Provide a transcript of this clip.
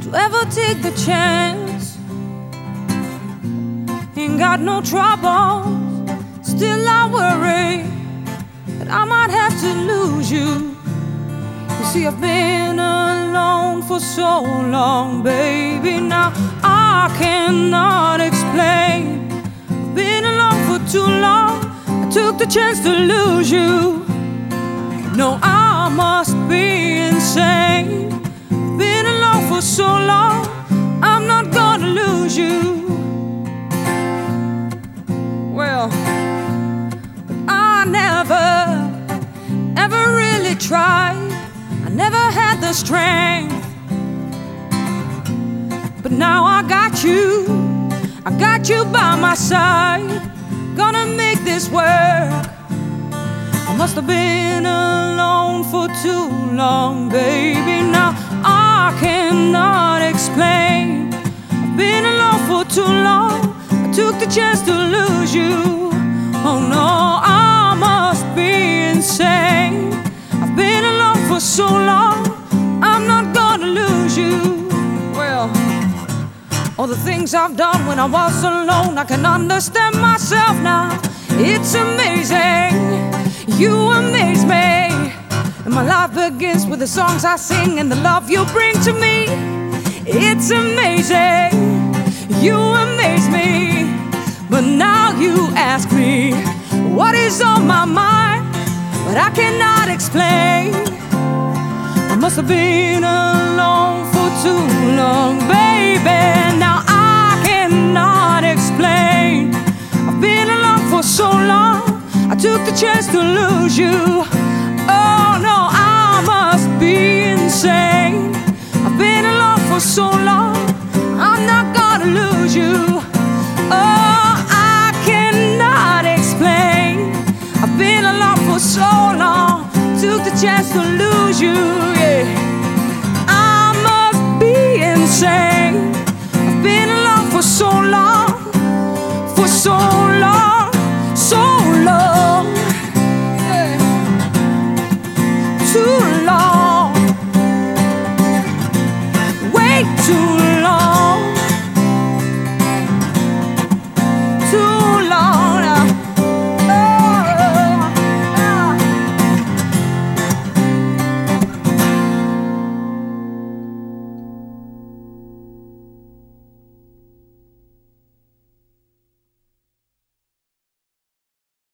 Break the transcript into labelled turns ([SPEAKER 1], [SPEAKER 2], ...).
[SPEAKER 1] to ever take the chance. Ain't got no troubles, still I worry that I might have to lose you. You see, I've been alone for so long, baby. Now I cannot explain. I've been alone for too long. I took the chance to lose you. No, I must be insane. I've been alone for so long. I'm not gonna lose you. Well, but I never, ever really tried. I never had the strength. But now I got you by my side. Gonna make this work. I must have been alone for too long, baby. Now I cannot explain. I've been alone for too long. I took the chance to lose you. Oh no, I must be insane. I've been alone for so long. I'm not gonna lose you. Well, all the things I've done when I was alone, I can understand myself now. It's amazing, you amaze me. And my life begins with the songs I sing and the love you bring to me. It's amazing, you amaze me. But now you ask me what is on my mind, but I cannot explain. I must have been alone for too long, baby. Now I cannot explain. I've been alone for so long. I took the chance to lose you. Oh no, I must be insane. I've been alone for so long. I'm not gonna lose you. Oh, I cannot explain. I've been alone for so long. Took the chance to lose you, yeah. I must be insane. I've been alone for so long, for so long.